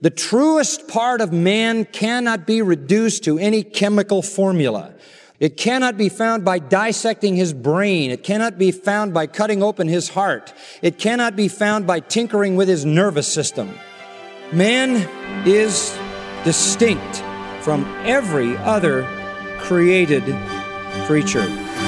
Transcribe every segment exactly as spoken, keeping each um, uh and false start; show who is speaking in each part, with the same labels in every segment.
Speaker 1: The truest part of man cannot be reduced to any chemical formula. It cannot be found by dissecting his brain. It cannot be found by cutting open his heart. It cannot be found by tinkering with his nervous system. Man is distinct from every other created creature.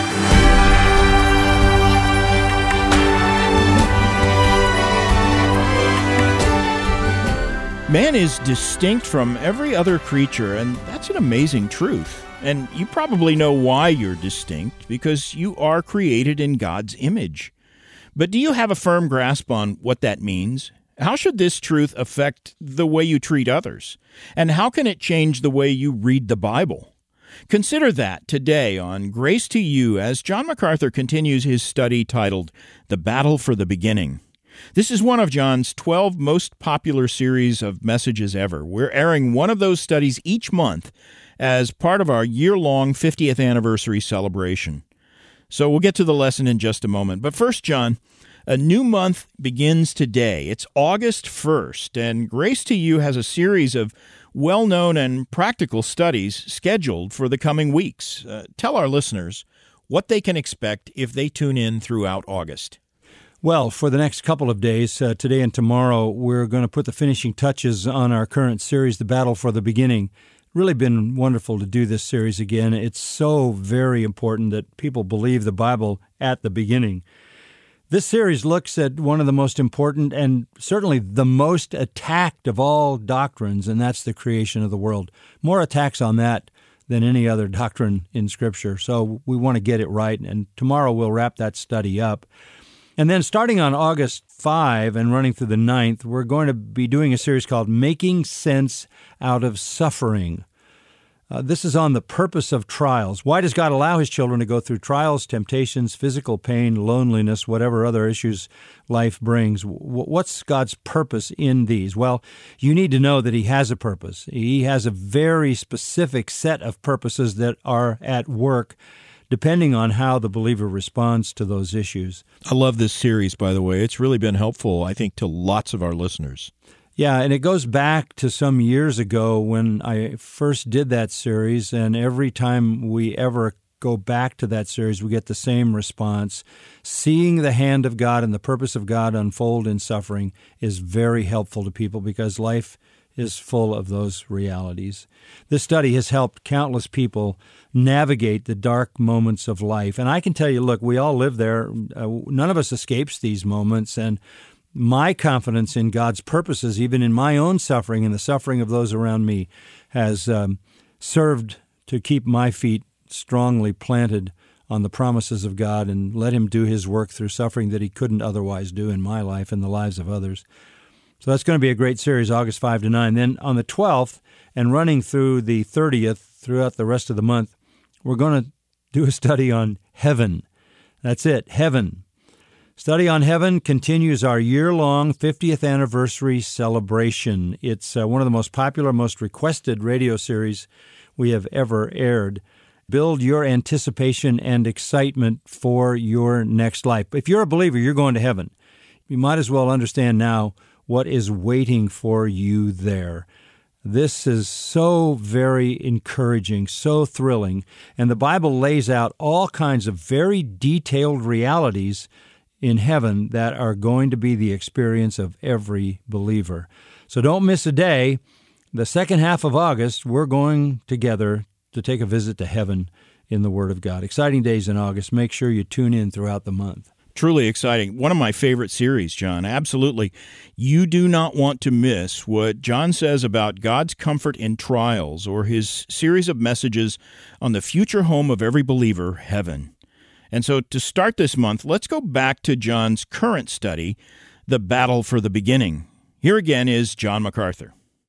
Speaker 2: Man is distinct from every other creature, and that's an amazing truth. And you probably know why you're distinct, because you are created in God's image. But do you have a firm grasp on what that means? How should this truth affect the way you treat others? And how can it change the way you read the Bible? Consider that today on Grace to You as John MacArthur continues his study titled The Battle for the Beginning. This is one of John's twelve most popular series of messages ever. We're airing one of those studies each month as part of our year-long fiftieth anniversary celebration. So we'll get to the lesson in just a moment. But first, John, a new month begins today. It's August first, and Grace to You has a series of well-known and practical studies scheduled for the coming weeks. Uh, tell our listeners what they can expect if they tune in throughout August.
Speaker 3: Well, for the next couple of days, uh, today and tomorrow, we're going to put the finishing touches on our current series, The Battle for the Beginning. Really been wonderful to do this series again. It's so very important that people believe the Bible at the beginning. This series looks at one of the most important and certainly the most attacked of all doctrines, and that's the creation of the world. More attacks on that than any other doctrine in Scripture. So we want to get it right, and tomorrow we'll wrap that study up. And then starting on August fifth and running through the ninth, we're going to be doing a series called Making Sense Out of Suffering. Uh, this is on the purpose of trials. Why does God allow His children to go through trials, temptations, physical pain, loneliness, whatever other issues life brings? W- what's God's purpose in these? Well, you need to know that He has a purpose. He has a very specific set of purposes that are at work depending on how the believer responds to those issues.
Speaker 2: I love this series, by the way. It's really been helpful, I think, to lots of our listeners.
Speaker 3: Yeah, and it goes back to some years ago when I first did that series, and every time we ever go back to that series, we get the same response. Seeing the hand of God and the purpose of God unfold in suffering is very helpful to people because life is full of those realities. This study has helped countless people navigate the dark moments of life. And I can tell you, look, we all live there. Uh, none of us escapes these moments. And my confidence in God's purposes, even in my own suffering and the suffering of those around me, has um, served to keep my feet strongly planted on the promises of God and let Him do His work through suffering that He couldn't otherwise do in my life and the lives of others. So that's going to be a great series, August fifth to nine. Then on the twelfth and running through the thirtieth, throughout the rest of the month, we're going to do a study on heaven. That's it, heaven. Study on Heaven continues our year-long fiftieth anniversary celebration. It's uh, one of the most popular, most requested radio series we have ever aired. Build your anticipation and excitement for your next life. If you're a believer, you're going to heaven. You might as well understand now what is waiting for you there. This is so very encouraging, so thrilling, and the Bible lays out all kinds of very detailed realities in heaven that are going to be the experience of every believer. So don't miss a day. The second half of August, we're going together to take a visit to heaven in the Word of God. Exciting days in August. Make sure you tune in throughout the month.
Speaker 2: Truly exciting. One of my favorite series, John. Absolutely. You do not want to miss what John says about God's comfort in trials or his series of messages on the future home of every believer, heaven. And so to start this month, let's go back to John's current study, The Battle for the Beginning. Here again is John MacArthur.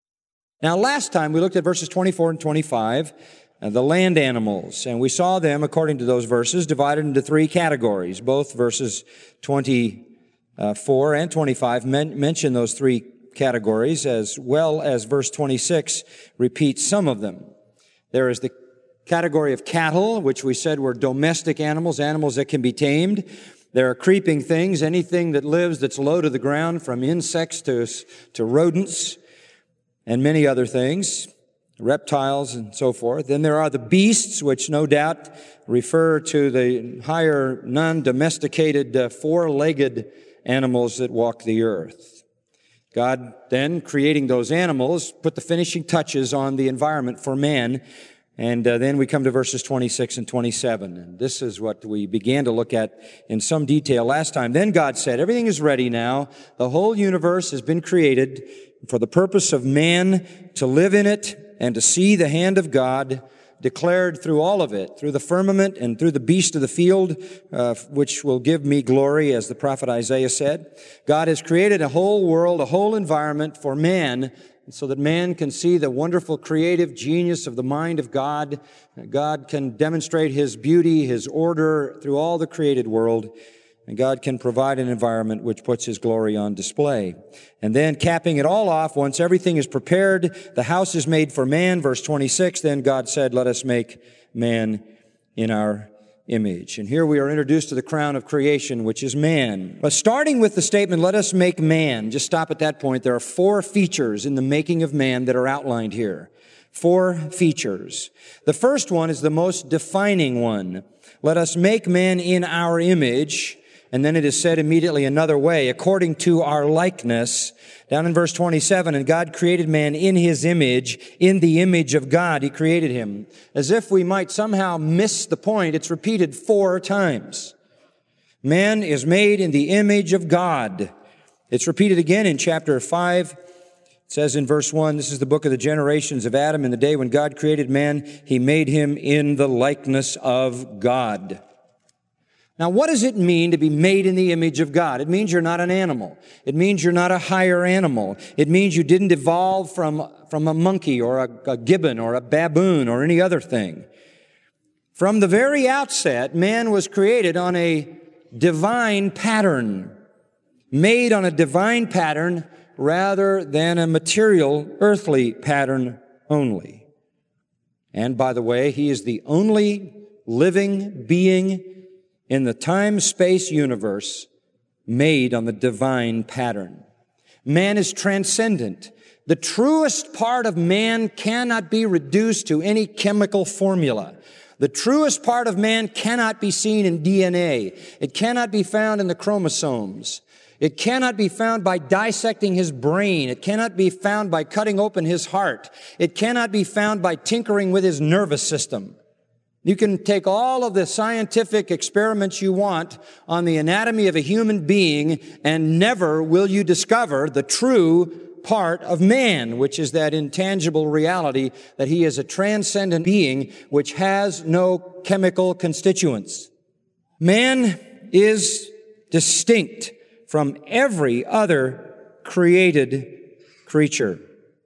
Speaker 1: Now, last time we looked at verses twenty-four and twenty-five, uh, the land animals, and we saw them, according to those verses, divided into three categories. Both verses twenty-four and twenty-five men- mention those three categories, as well as verse twenty-six repeats some of them. There is the category of cattle, which we said were domestic animals, animals that can be tamed. There are creeping things, anything that lives that's low to the ground, from insects to, to rodents. and many other things, reptiles and so forth. Then there are the beasts, which no doubt refer to the higher, non-domesticated, uh, four-legged animals that walk the earth. God then, creating those animals, put the finishing touches on the environment for man. And uh, then we come to verses twenty-six and twenty-seven. And this is what we began to look at in some detail last time. Then God said, everything is ready now. The whole universe has been created for the purpose of man to live in it and to see the hand of God declared through all of it, through the firmament and through the beast of the field, uh, which will give me glory, as the prophet Isaiah said. God has created a whole world, a whole environment for man, so that man can see the wonderful creative genius of the mind of God. God can demonstrate His beauty, His order through all the created world. And God can provide an environment which puts His glory on display. And then capping it all off, once everything is prepared, the house is made for man. Verse twenty-six, then God said, let us make man in our image. And here we are introduced to the crown of creation, which is man. But starting with the statement, let us make man, just stop at that point. There are four features in the making of man that are outlined here. Four features. The first one is the most defining one. Let us make man in our image. And then it is said immediately another way, according to our likeness. Down in verse twenty-seven, and God created man in His image, in the image of God He created him. As if we might somehow miss the point, it's repeated four times. Man is made in the image of God. It's repeated again in chapter five. It says in verse one, this is the book of the generations of Adam. In the day when God created man, He made him in the likeness of God. Now, what does it mean to be made in the image of God? It means you're not an animal. It means you're not a higher animal. It means you didn't evolve from, from a monkey or a, a gibbon or a baboon or any other thing. From the very outset, man was created on a divine pattern, made on a divine pattern rather than a material, earthly pattern only. And by the way, he is the only living being in the time-space universe made on the divine pattern. Man is transcendent. The truest part of man cannot be reduced to any chemical formula. The truest part of man cannot be seen in D N A. It cannot be found in the chromosomes. It cannot be found by dissecting his brain. It cannot be found by cutting open his heart. It cannot be found by tinkering with his nervous system. You can take all of the scientific experiments you want on the anatomy of a human being, and never will you discover the true part of man, which is that intangible reality that he is a transcendent being which has no chemical constituents. Man is distinct from every other created creature.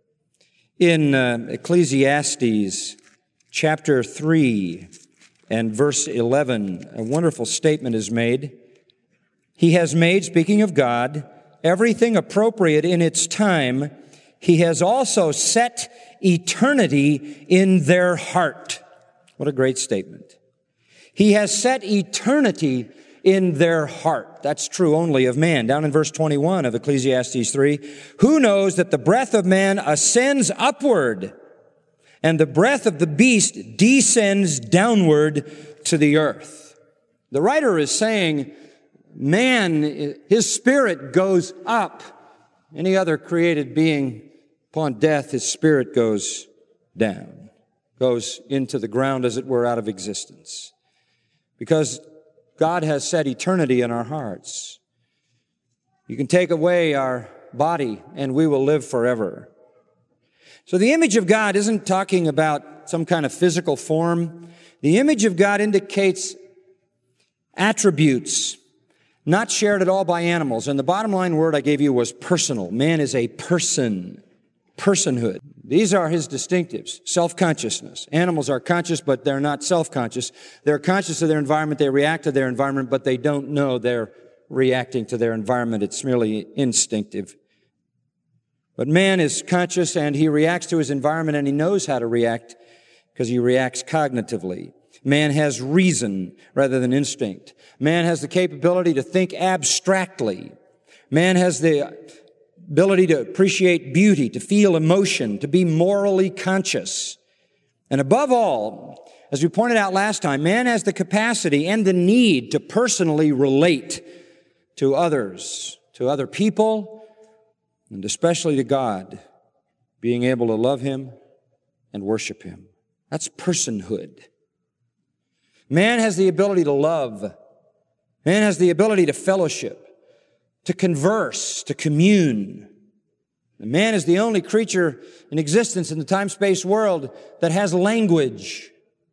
Speaker 1: In uh, Ecclesiastes chapter three and verse eleven, a wonderful statement is made. He has made, speaking of God, everything appropriate in its time. He has also set eternity in their heart. What a great statement. He has set eternity in their heart. That's true only of man. Down in verse twenty-one of Ecclesiastes three, who knows that the breath of man ascends upward, and the breath of the beast descends downward to the earth. The writer is saying, man, his spirit goes up. Any other created being, upon death, his spirit goes down, goes into the ground, as it were, out of existence. Because God has set eternity in our hearts. You can take away our body, and we will live forever. So the image of God isn't talking about some kind of physical form. The image of God indicates attributes not shared at all by animals. And the bottom line word I gave you was personal. Man is a person, personhood. These are his distinctives. Self-consciousness. Animals are conscious, but they're not self-conscious. They're conscious of their environment. They react to their environment, but they don't know they're reacting to their environment. It's merely instinctive. But man is conscious, and he reacts to his environment, and he knows how to react because he reacts cognitively. Man has reason rather than instinct. Man has the capability to think abstractly. Man has the ability to appreciate beauty, to feel emotion, to be morally conscious. And above all, as we pointed out last time, man has the capacity and the need to personally relate to others, to other people, and especially to God, being able to love Him and worship Him. That's personhood. Man has the ability to love. Man has the ability to fellowship, to converse, to commune. And man is the only creature in existence in the time-space world that has language.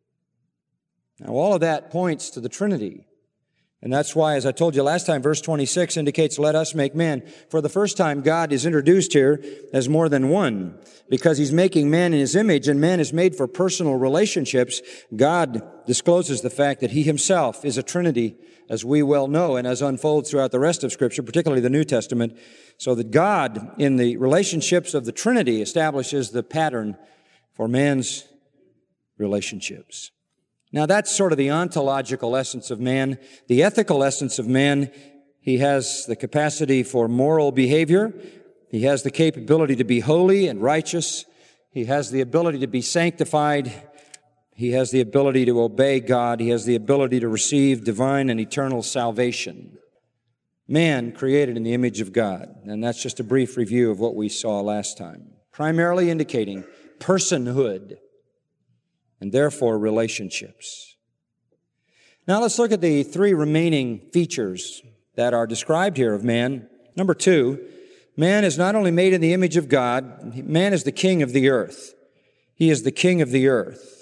Speaker 1: Now, all of that points to the Trinity. And that's why, as I told you last time, verse twenty-six indicates, let us make man. For the first time, God is introduced here as more than one, because He's making man in His image, and man is made for personal relationships. God discloses the fact that He Himself is a Trinity, as we well know, and as unfolds throughout the rest of Scripture, particularly the New Testament, so that God, in the relationships of the Trinity, establishes the pattern for man's relationships. Now, that's sort of the ontological essence of man. The ethical essence of man, he has the capacity for moral behavior. He has the capability to be holy and righteous. He has the ability to be sanctified. He has the ability to obey God. He has the ability to receive divine and eternal salvation. Man created in the image of God. And that's just a brief review of what we saw last time. Primarily indicating personhood, and therefore relationships. Now let's look at the three remaining features that are described here of man. Number two, man is not only made in the image of God, man is the king of the earth. He is the king of the earth.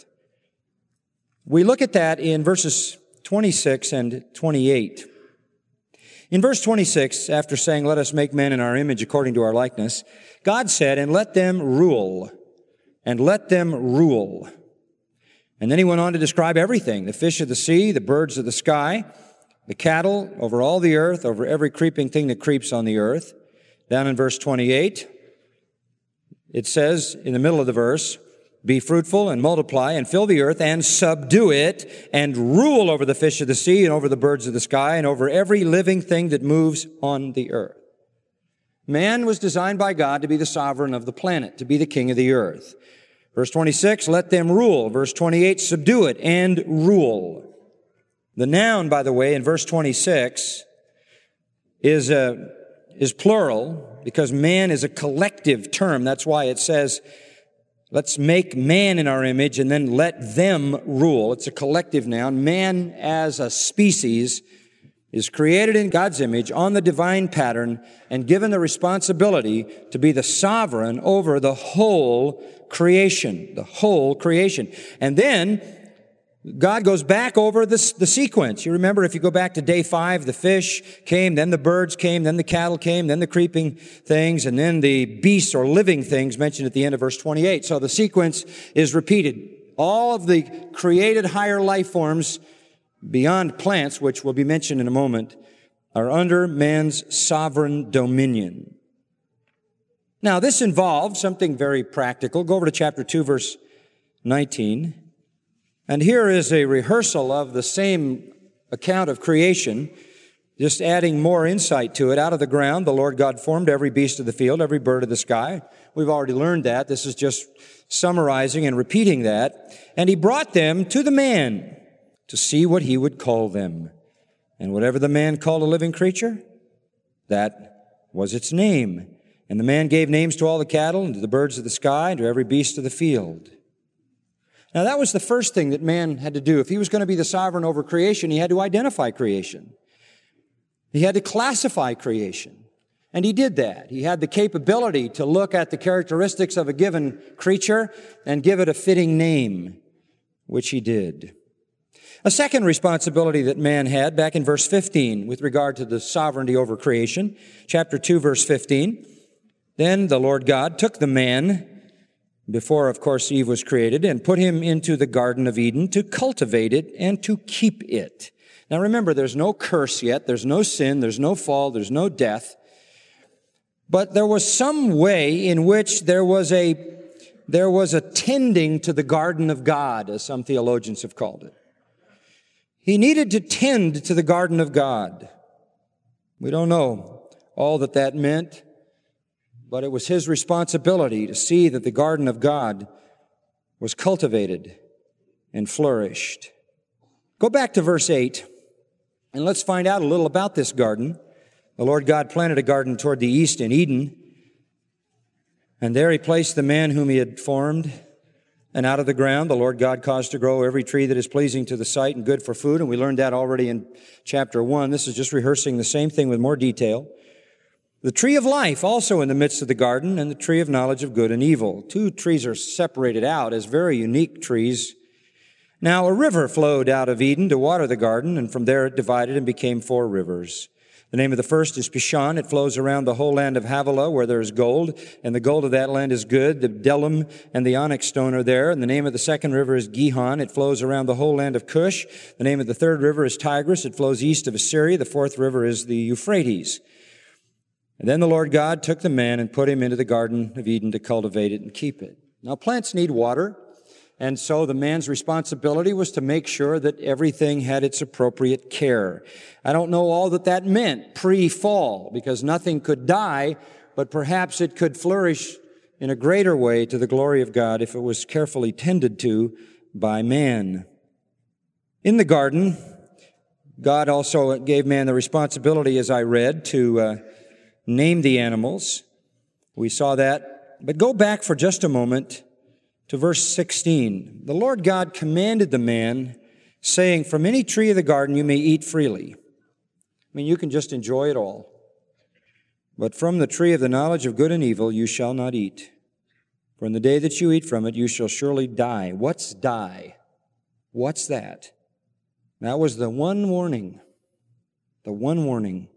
Speaker 1: We look at that in verses twenty-six and twenty-eight. In verse twenty-six, after saying, let us make man in our image according to our likeness, God said, and let them rule, and let them rule. And then he went on to describe everything, the fish of the sea, the birds of the sky, the cattle over all the earth, over every creeping thing that creeps on the earth. Down in verse twenty-eight, it says in the middle of the verse, be fruitful and multiply and fill the earth and subdue it and rule over the fish of the sea and over the birds of the sky and over every living thing that moves on the earth. Man was designed by God to be the sovereign of the planet, to be the king of the earth. Verse twenty-six, let them rule. Verse twenty-eight, subdue it and rule. The noun, by the way, in verse twenty-six is a, is plural because man is a collective term. That's why it says, let's make man in our image and then let them rule. It's a collective noun. Man as a species is created in God's image on the divine pattern and given the responsibility to be the sovereign over the whole creation, the whole creation. And then God goes back over this, the sequence. You remember, if you go back to day five, the fish came, then the birds came, then the cattle came, then the creeping things, and then the beasts or living things mentioned at the end of verse twenty-eight. So the sequence is repeated. All of the created higher life forms beyond plants, which will be mentioned in a moment, are under man's sovereign dominion. Now, this involves something very practical. Go over to chapter two, verse nineteen. And here is a rehearsal of the same account of creation, just adding more insight to it. Out of the ground, the Lord God formed every beast of the field, every bird of the sky. We've already learned that. This is just summarizing and repeating that. And He brought them to the man to see what he would call them. And whatever the man called a living creature, that was its name. And the man gave names to all the cattle and to the birds of the sky and to every beast of the field. Now, that was the first thing that man had to do. If he was going to be the sovereign over creation, he had to identify creation. He had to classify creation. And he did that. He had the capability to look at the characteristics of a given creature and give it a fitting name, which he did. A second responsibility that man had back in verse fifteen with regard to the sovereignty over creation, chapter two, verse fifteen, then the Lord God took the man, before, of course, Eve was created, and put him into the Garden of Eden to cultivate it and to keep it. Now remember, there's no curse yet, there's no sin, there's no fall, there's no death, but there was some way in which there was a, there was a tending to the garden of God, as some theologians have called it. He needed to tend to the garden of God. We don't know all that that meant, but it was his responsibility to see that the garden of God was cultivated and flourished. Go back to verse eight, and let's find out a little about this garden. The Lord God planted a garden toward the east in Eden, and there he placed the man whom he had formed. And out of the ground the Lord God caused to grow every tree that is pleasing to the sight and good for food. And we learned that already in chapter one. This is just rehearsing the same thing with more detail. The tree of life also in the midst of the garden, and the tree of knowledge of good and evil. Two trees are separated out as very unique trees. Now a river flowed out of Eden to water the garden, and from there it divided and became four rivers. The name of the first is Pishon. It flows around the whole land of Havilah, where there is gold, and the gold of that land is good. The bdellium and the onyx stone are there. And the name of the second river is Gihon. It flows around the whole land of Cush. The name of the third river is Tigris. It flows east of Assyria. The fourth river is the Euphrates. And then the Lord God took the man and put him into the Garden of Eden to cultivate it and keep it. Now, plants need water. And so the man's responsibility was to make sure that everything had its appropriate care. I don't know all that that meant pre-fall, because nothing could die, but perhaps it could flourish in a greater way to the glory of God if it was carefully tended to by man. In the garden, God also gave man the responsibility, as I read, to uh, name the animals. We saw that. But go back for just a moment to verse sixteen. The Lord God commanded the man, saying, "From any tree of the garden you may eat freely." I mean, you can just enjoy it all. "But from the tree of the knowledge of good and evil you shall not eat. For in the day that you eat from it you shall surely die." What's die? What's that? That was the one warning. The one warning.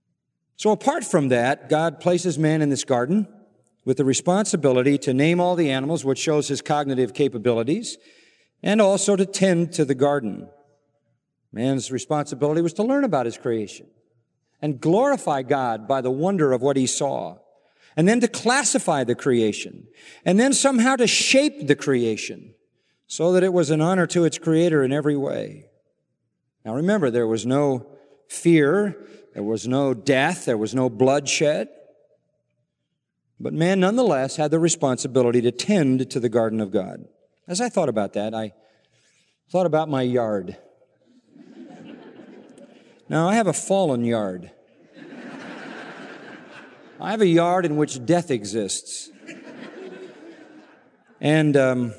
Speaker 1: So apart from that, God places man in this garden with the responsibility to name all the animals, which shows his cognitive capabilities, and also to tend to the garden. Man's responsibility was to learn about his creation and glorify God by the wonder of what he saw, and then to classify the creation, and then somehow to shape the creation so that it was an honor to its creator in every way. Now remember, there was no fear, there was no death, there was no bloodshed. But man nonetheless had the responsibility to tend to the garden of God. As I thought about that, I thought about my yard. Now, I have a fallen yard. I have a yard in which death exists. And um,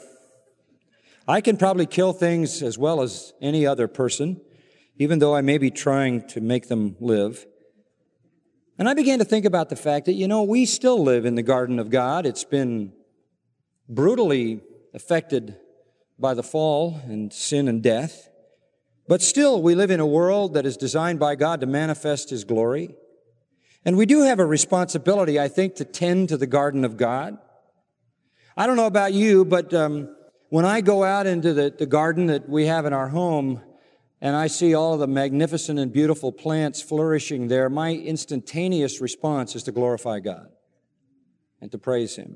Speaker 1: I can probably kill things as well as any other person, even though I may be trying to make them live. And I began to think about the fact that, you know, we still live in the garden of God. It's been brutally affected by the fall and sin and death. But still, we live in a world that is designed by God to manifest His glory. And we do have a responsibility, I think, to tend to the garden of God. I don't know about you, but um, when I go out into the, the garden that we have in our home, and I see all of the magnificent and beautiful plants flourishing there, my instantaneous response is to glorify God and to praise Him.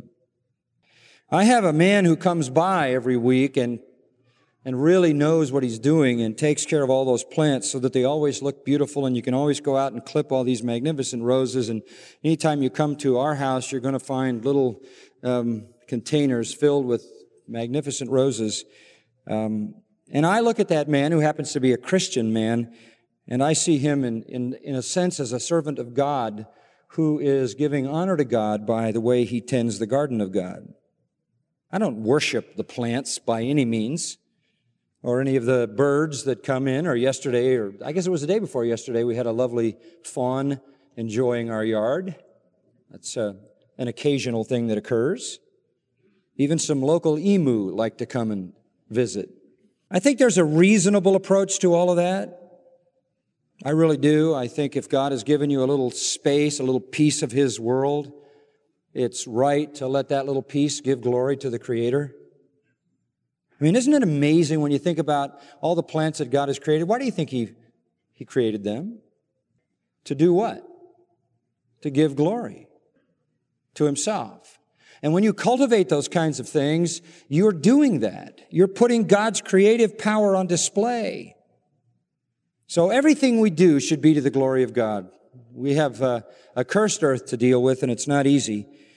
Speaker 1: I have a man who comes by every week and, and really knows what he's doing and takes care of all those plants so that they always look beautiful, and you can always go out and clip all these magnificent roses. And anytime you come to our house, you're going to find little um, containers filled with magnificent roses. Um, And I look at that man, who happens to be a Christian man, and I see him in, in, in a sense as a servant of God who is giving honor to God by the way he tends the garden of God. I don't worship the plants by any means, or any of the birds that come in, or yesterday, or I guess it was the day before yesterday, we had a lovely fawn enjoying our yard. That's uh, an occasional thing that occurs. Even some local emu like to come and visit. I think there's a reasonable approach to all of that. I really do. I think if God has given you a little space, a little piece of His world, it's right to let that little piece give glory to the Creator. I mean, isn't it amazing when you think about all the plants that God has created? Why do you think He, he created them? To do what? To give glory to Himself. And when you cultivate those kinds of things, you're doing that. You're putting God's creative power on display. So everything we do should be to the glory of God. We have uh, a cursed earth to deal with, and it's not easy.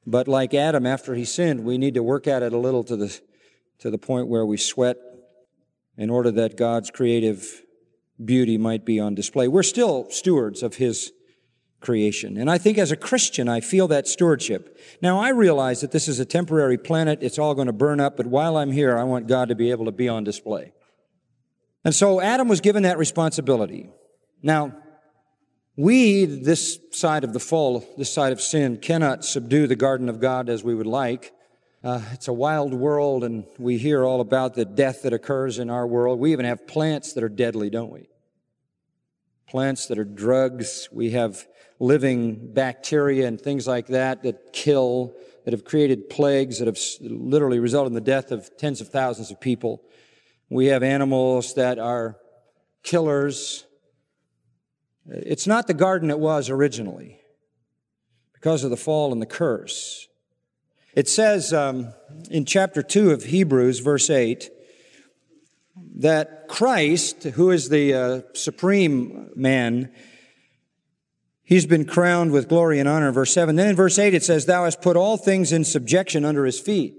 Speaker 1: But like Adam, after he sinned, we need to work at it a little to the, to the point where we sweat in order that God's creative beauty might be on display. We're still stewards of His creation. And I think as a Christian, I feel that stewardship. Now, I realize that this is a temporary planet. It's all going to burn up. But while I'm here, I want God to be able to be on display. And so Adam was given that responsibility. Now, we, this side of the fall, this side of sin, cannot subdue the garden of God as we would like. Uh, it's a wild world, and we hear all about the death that occurs in our world. We even have plants that are deadly, don't we? Plants that are drugs. We have living bacteria and things like that that kill, that have created plagues, that have literally resulted in the death of tens of thousands of people. We have animals that are killers. It's not the garden it was originally because of the fall and the curse. It says um, in chapter two of Hebrews, verse eight, that Christ, who is the uh, supreme man, He's been crowned with glory and honor in verse seven. Then in verse eight it says, thou hast put all things in subjection under His feet.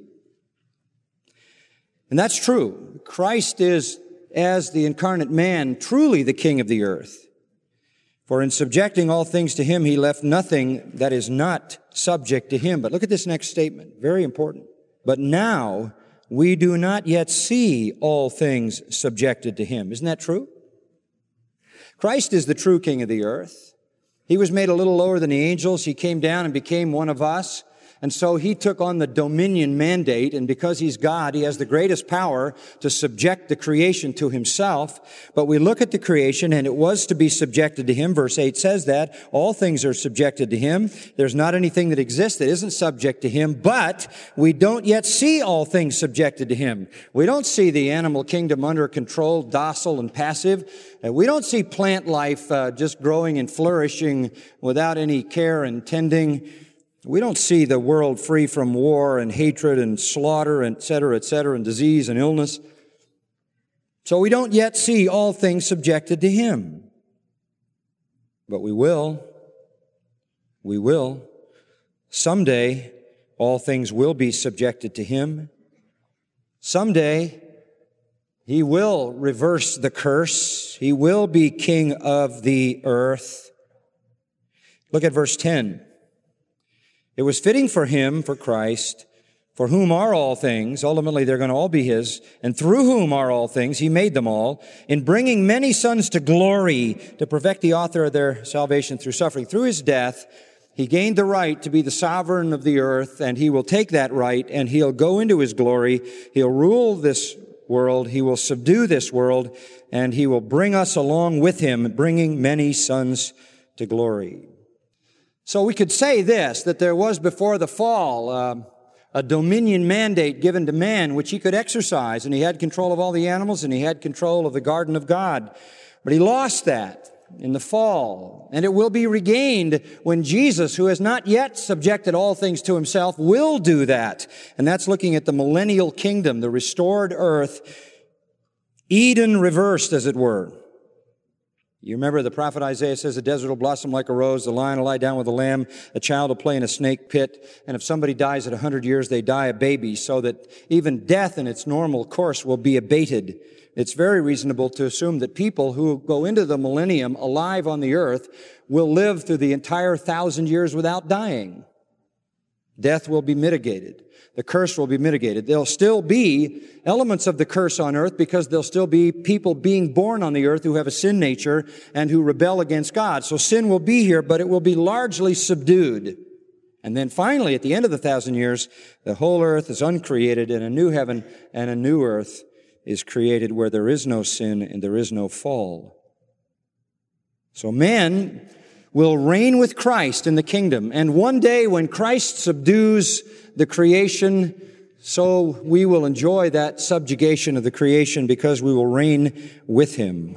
Speaker 1: And that's true. Christ is, as the incarnate man, truly the King of the earth. For in subjecting all things to Him, He left nothing that is not subject to Him. But look at this next statement, very important. But now we do not yet see all things subjected to Him. Isn't that true? Christ is the true King of the earth. He was made a little lower than the angels. He came down and became one of us. And so He took on the dominion mandate, and because He's God, He has the greatest power to subject the creation to Himself. But we look at the creation, and it was to be subjected to Him. Verse eight says that. All things are subjected to Him. There's not anything that exists that isn't subject to Him, but we don't yet see all things subjected to Him. We don't see the animal kingdom under control, docile and passive. We don't see plant life uh, just growing and flourishing without any care and tending. We don't see the world free from war and hatred and slaughter, et cetera, et cetera, and disease and illness. So we don't yet see all things subjected to Him. But we will. We will. Someday, all things will be subjected to Him. Someday, He will reverse the curse. He will be King of the earth. Look at verse ten. It was fitting for Him, for Christ, for whom are all things, ultimately they're going to all be His, and through whom are all things, He made them all, in bringing many sons to glory, to perfect the author of their salvation through suffering. Through His death, He gained the right to be the sovereign of the earth, and He will take that right, and He'll go into His glory. He'll rule this world. He will subdue this world, and He will bring us along with Him, bringing many sons to glory. So we could say this, that there was before the fall uh, a dominion mandate given to man which he could exercise, and he had control of all the animals, and he had control of the garden of God. But he lost that in the fall, and it will be regained when Jesus, who has not yet subjected all things to Himself, will do that. And that's looking at the millennial kingdom, the restored earth, Eden reversed, as it were. You remember the prophet Isaiah says, the desert will blossom like a rose, the lion will lie down with the lamb, a child will play in a snake pit, and if somebody dies at a hundred years, they die a baby, so that even death in its normal course will be abated. It's very reasonable to assume that people who go into the millennium alive on the earth will live through the entire thousand years without dying. Death will be mitigated. The curse will be mitigated. There'll still be elements of the curse on earth because there'll still be people being born on the earth who have a sin nature and who rebel against God. So sin will be here, but it will be largely subdued. And then finally, at the end of the thousand years, the whole earth is uncreated and a new heaven and a new earth is created where there is no sin and there is no fall. So man will reign with Christ in the kingdom. And one day when Christ subdues the creation, so we will enjoy that subjugation of the creation because we will reign with Him.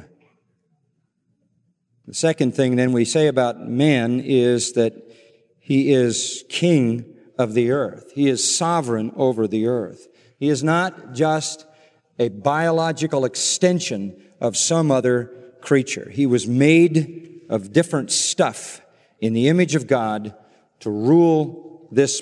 Speaker 1: The second thing then we say about man is that he is king of the earth. He is sovereign over the earth. He is not just a biological extension of some other creature. He was made of different stuff in the image of God to rule this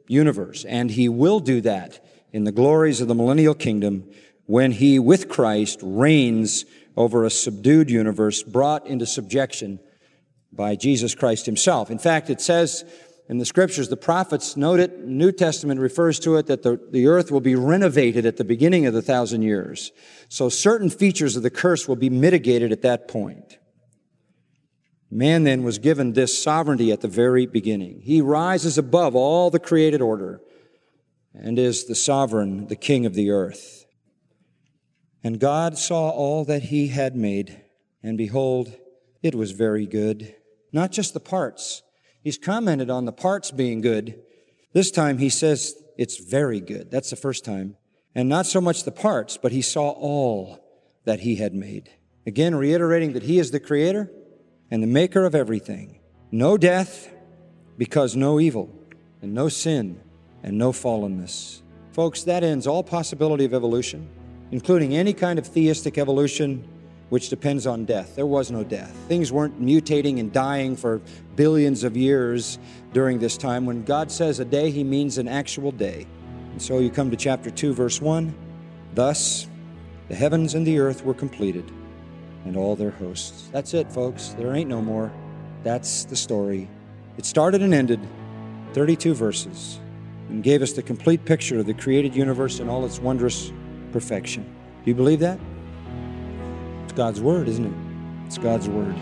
Speaker 1: universe. And he will do that in the glories of the millennial kingdom when he, with Christ, reigns over a subdued universe brought into subjection by Jesus Christ himself. In fact, it says in the Scriptures, the prophets note it, the New Testament refers to it, that the, the earth will be renovated at the beginning of the thousand years. So certain features of the curse will be mitigated at that point. Man then was given this sovereignty at the very beginning. He rises above all the created order and is the sovereign, the king of the earth. And God saw all that he had made, and behold, it was very good. Not just the parts. He's commented on the parts being good. This time he says it's very good. That's the first time. And not so much the parts, but he saw all that he had made. Again, reiterating that he is the creator and the maker of everything. No death, because no evil, and no sin, and no fallenness. Folks, that ends all possibility of evolution, including any kind of theistic evolution which depends on death. There was no death. Things weren't mutating and dying for billions of years during this time. When God says a day, he means an actual day. And so you come to chapter two, verse one. Thus, the heavens and the earth were completed, and all their hosts. That's it, folks. There ain't no more. That's the story. It started and ended, thirty-two verses, and gave us the complete picture of the created universe in all its wondrous perfection. Do you believe that? It's God's Word, isn't it? It's God's Word.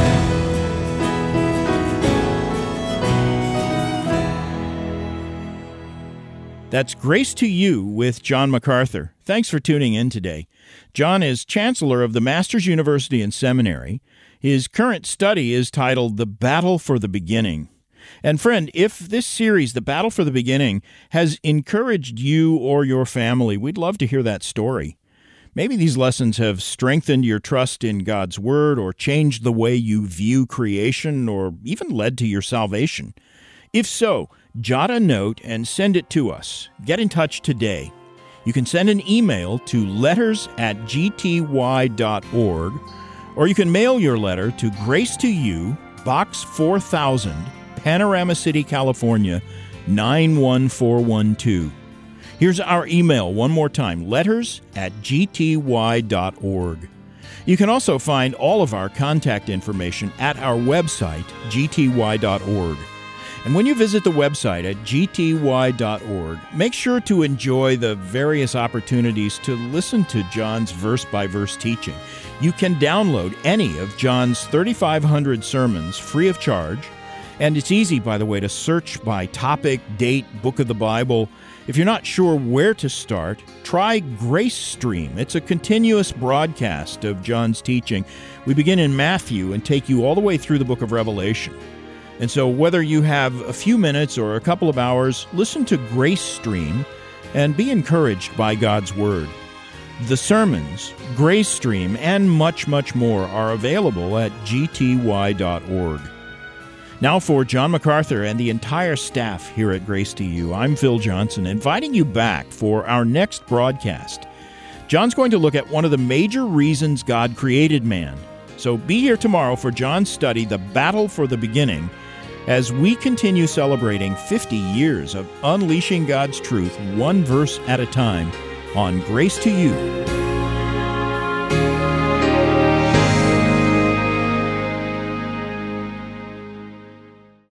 Speaker 2: That's Grace to You with John MacArthur. Thanks for tuning in today. John is Chancellor of the Masters University and Seminary. His current study is titled The Battle for the Beginning. And friend, if this series, The Battle for the Beginning, has encouraged you or your family, we'd love to hear that story. Maybe these lessons have strengthened your trust in God's Word or changed the way you view creation or even led to your salvation. If so, jot a note and send it to us. Get in touch today. You can send an email to letters at g t y dot org, or you can mail your letter to Grace to You, Box four thousand, Panorama City, California, nine one four one two. Here's our email one more time, letters at g t y dot org. You can also find all of our contact information at our website, g t y dot org. And when you visit the website at g t y dot org, make sure to enjoy the various opportunities to listen to John's verse-by-verse teaching. You can download any of John's thirty-five hundred sermons free of charge. And it's easy, by the way, to search by topic, date, book of the Bible. If you're not sure where to start, try Grace Stream. It's a continuous broadcast of John's teaching. We begin in Matthew and take you all the way through the book of Revelation. And so whether you have a few minutes or a couple of hours, listen to Grace Stream and be encouraged by God's Word. The sermons, Grace Stream, and much, much more are available at g t y dot org. Now for John MacArthur and the entire staff here at Grace to You, I'm Phil Johnson, inviting you back for our next broadcast. John's going to look at one of the major reasons God created man. So be here tomorrow for John's study, The Battle for the Beginning, as we continue celebrating fifty years of unleashing God's truth one verse at a time on Grace to You.